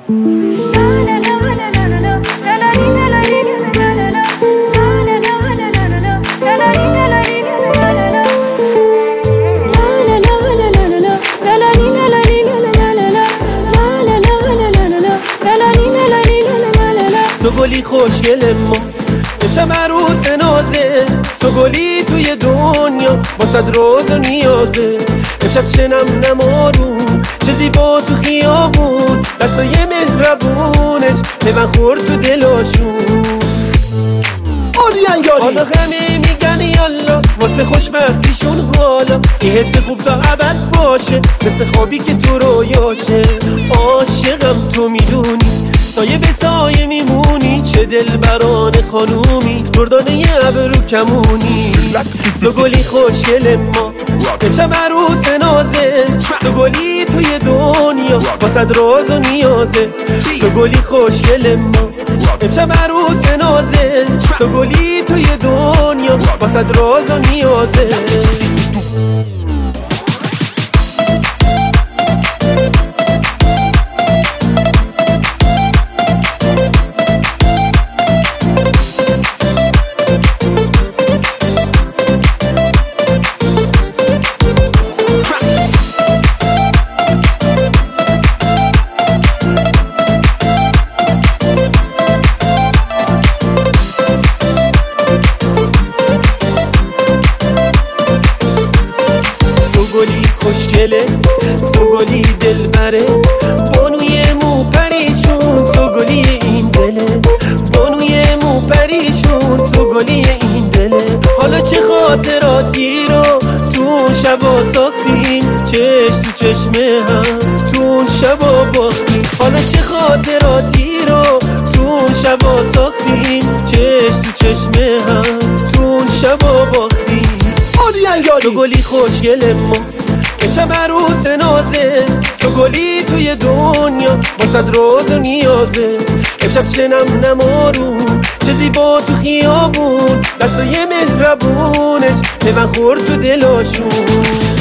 تو گلی خوشگل ما امشب عروس نازه، تو گلی توی دنیا واسد روز و نیازه. امشب چه نم نمارون چه زیبا تو خیابون، دستای مهربونش پیوند خورد تو دلاشون. حالا همه میگن یالا واسه خوشبختیشون، حالا این حس خوب تا ابد باشه مثل خوابی که تو رویاشه. عاشقم تو میدونی سایه به سایه میمونی، چه دلبران خانومی دردانه ابرو کمونی. تو گلی خوشگل ما امشب عروس نازه، تو گلی توی دنیا واسد راز و نیازه. تو گلی خوشگل ما امشب عروس نازه، تو گلی توی دنیا واسد راز و نیازه. سوگلی خوشگله، سوگلی دلبره، بانوی مو پریشون، سوگلی این دله، بانوی مو پریشون، سوگلی این دله. حالا چه خاطراتی رو تو شبا ساختیم، چشم تو چشم هم تو شبا باختیم. حالا چه خاطراتی رو تو شبا ساختیم، چشم تو چشم هم تو شبا باختیم. تو گلی خوشگل ما امشب عروس نازه، تو گلی توی دنیا واسد راز و نیازه. امشب چه نم نمارون چه زیبا تو خیابون، دستای مهربونش پیوند خورد تو دلاشون.